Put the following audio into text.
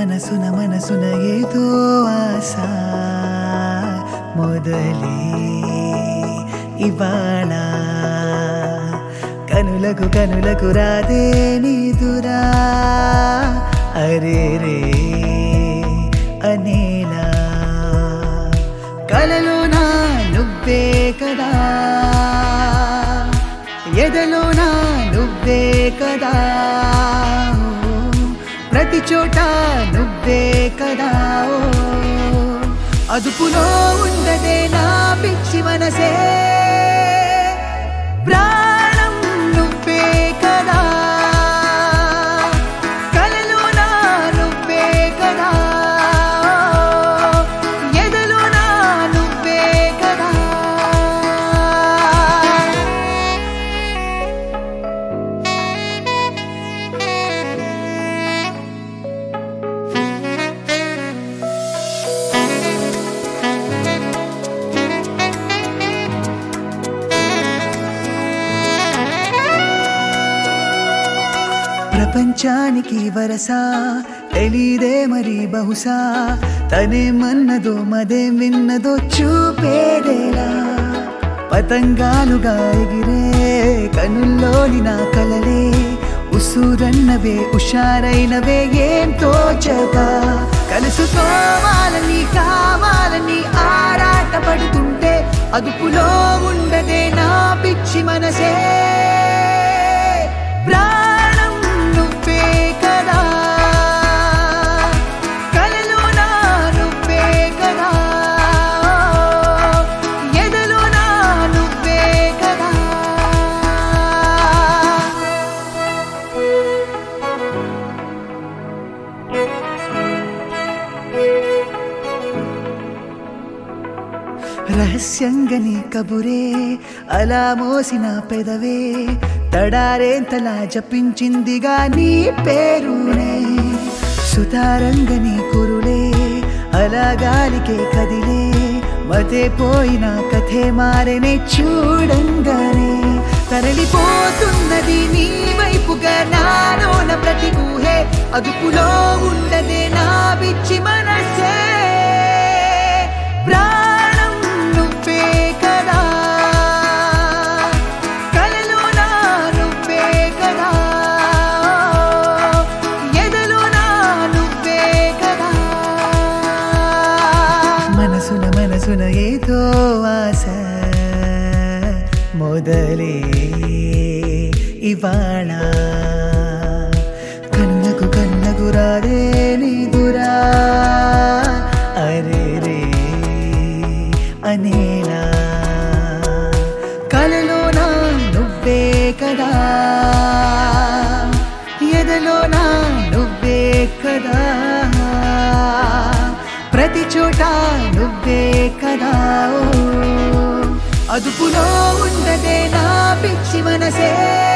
మనసున ఏదో ఆశ మొదలే ఇవాళ కనులకు రాదే నిదురా అరే రే అనేలా కలలోనా నువ్వే కదా ఎదలోనా నువ్వే కదా ప్రతి చోట నువ్వే కదా అదుపులో ఉండదే నా పిచ్చి మనసే ప్రాణం నువ్వే కదా కలలోనా నువ్వే కదా ఎదలోనా నువ్వే కదా ప్రపంచానికి వరస తెలీదే మరి బహుశా తనేమన్నదో మదేం విన్నదో చూపేదేలా పతంగాలుగా ఎగిరే కనుల్లోని నా కలలే ఉసూరన్నవే ఉషారైనవే ఏం తోచగా కలుసుకోవాలని కావాలని ఆరాటపడుతుంటే అదుపులో ఉండదే నా పిచ్చి మనసే రహస్యంగా నీ కబురే అలా మోసిన పెదవే తడారేంతలా జపించిందిగా నీ పేరునే సుతారంగా నీ కురులే అలా గాలికే కదిలే మతే పోయిన కథే మారనే చూడంగానే తరలిపోతున్నది నీ వైపుగా నాలోన ప్రతి ఊహే అదుపులో ఉండదే నా పిచ్చి మనసే మనసున ఏదో ఆశ మొదలే ఇవాళ కన్నుకు రాదే నిదురా అరే రే అనేలా కలలోనా నువ్వే కదా ఎదలోనా నువ్వే కదా ప్రతి చోట నువ్వే కదా అదుపులో ఉండదే నా పిచ్చి మనసే